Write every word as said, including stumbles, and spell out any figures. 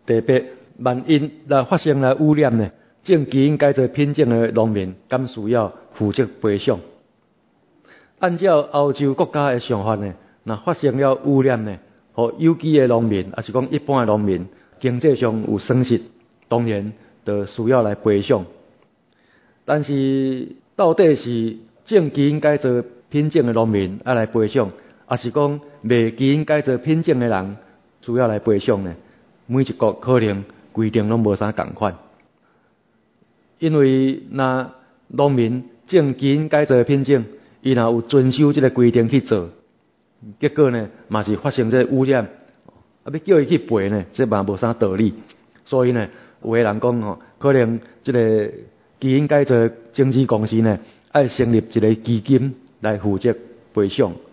第八，万一若发生了污染呢，种基因改造品种的农民敢需要负责赔偿？按照欧洲国家的想法呢，若发生了污染呢，和有机的农民，也是讲一般的农民，经济上有损失，当然就需要来赔偿。但是到底是种基因改造品种的农民要来赔偿，还是讲卖基因改造品种的人需要来赔偿呢？每一国可能规定拢无啥共款，因为若农民种基因改造的品种，伊若有遵守这个规定去做，结果呢，嘛是发生这污染，啊，要叫伊去赔呢，这嘛无啥道理。所以呢，有的人讲吼，可能这个基因改造经纪公司呢，要成立一个基金来负责赔偿，